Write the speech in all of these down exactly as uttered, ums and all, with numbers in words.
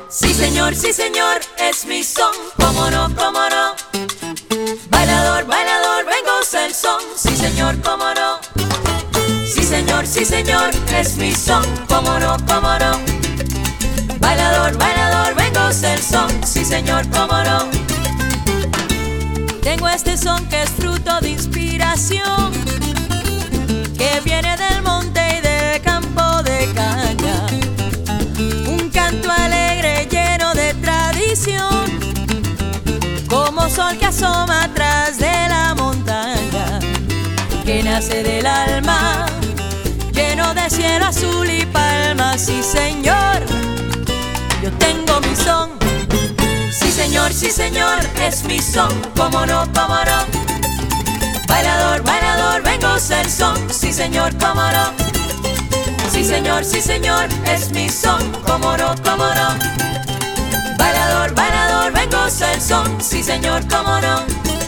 Sí señor, sí señor, es mi son, cómo no, cómo no. Bailador, bailador, ven goza el son, sí señor, cómo no. Sí señor, sí señor, es mi son, cómo no, cómo no. Bailador, bailador, ven goza el son, sí señor, cómo no. Tengo este son que es fruto de inspiración, que viene del monte y del campo de caña. Un canto alegre lleno de tradición, como sol que asoma atrás de la montaña, que nace del alma, lleno de cielo azul y palmas. Sí señor, yo tengo mi son. Sí señor, sí señor, es mi son, cómo no, cómo no. Bailador, bailador, ven goza el son, sí señor, cómo no. Sí señor, sí señor, es mi son, cómo no, cómo no. Bailador, bailador, ven goza el son, sí señor, cómo no.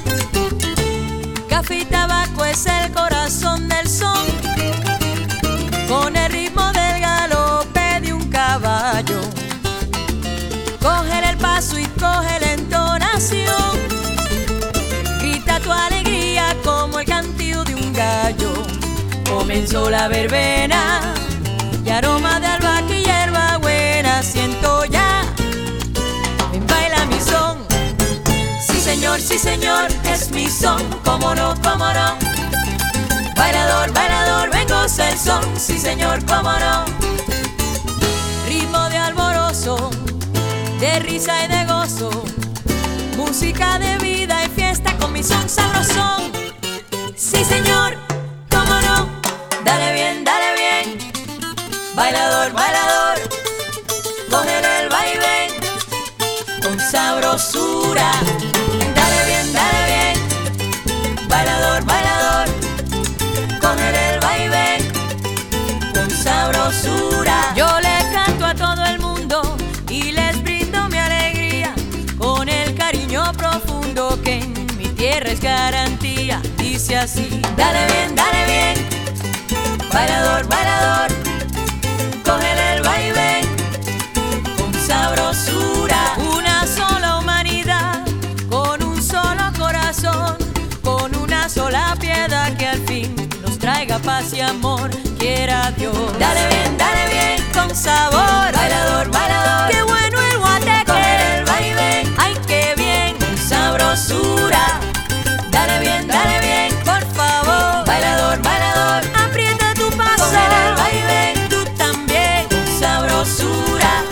Café y tabaco es el corazón del son, con el ritmo del galope de un caballo. Coge el paso y coge la entonación, grita tu alegría como el cantillo de un gallo. Comenzó la verbena y aroma de albahaca y hierba buena siento ya. Ven, baila mi son. Sí señor, sí señor, es mi son, cómo no, cómo no. Bailador, bailador, ven goza el son, sí señor, cómo no. Ritmo de alborozo, de risa y de gozo, música de vida y fiesta con mi son sabrosón. Sí señor, cómo no, dale bien, dale bien. Bailador, bailador, cógele el vaivén con sabrosura. Dale bien, dale bien. Bailador, bailador, cógele el vaivén con sabrosura. Yo le canto a todo el mundo y les brindo mi alegría, con el cariño profundo que en mi tierra es garantía. Dice así: dale bien, dale bien. Bailador, bailador, cógele el vaivén con sabrosura. Una sola humanidad, con un solo corazón, con una sola piedad que al fin nos traiga paz y amor, quiera Dios. Dale bien, dale bien, con sabor. Bailador, bailador, qué bueno el guateque. Cógele el vaivén, ay qué bien, con sabrosura. Dale bien, dale bien, por favor. Bailador, bailador, aprieta tu paso. Cógele el vaivén, tú también, con sabrosura.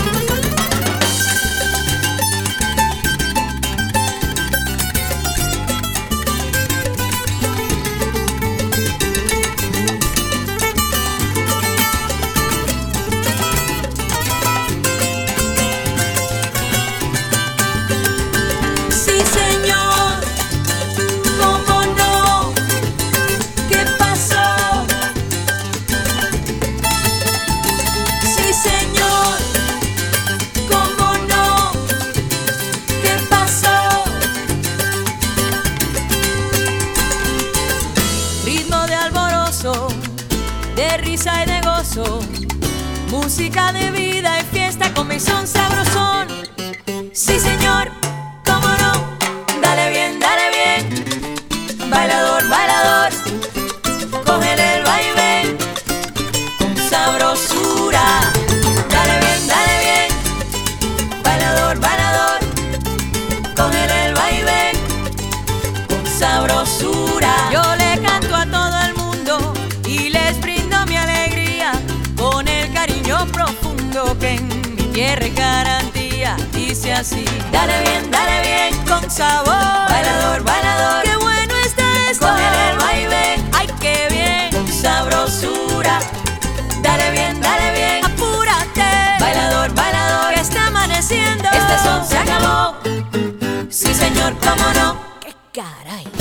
Sí señor, cómo no, ¿qué pasó? Sí señor, cómo no, ¿qué pasó? Ritmo de alborozo, de risa y de gozo, música de vida y fiesta con mi son sabrosón. Sí señor, cómo no, dale bien, dale bien. Bailador, bailador, cógele el vaivén con sabrosura. Dale bien, dale bien. Bailador, bailador, cógele el vaivén con sabrosura. Yo le canto a todo el mundo y les brindo mi alegría, con el cariño profundo que en mi tierra es garantía. Dice así: dale bien, dale bien, con sabor. Bailador, bailador, qué bueno está esto. Cógele el vaivén, ay qué bien, con sabrosura. Dale bien, dale bien, apúrate. Bailador, bailador, que está amaneciendo. Este son se acabó. Sí señor, cómo no. Qué caray.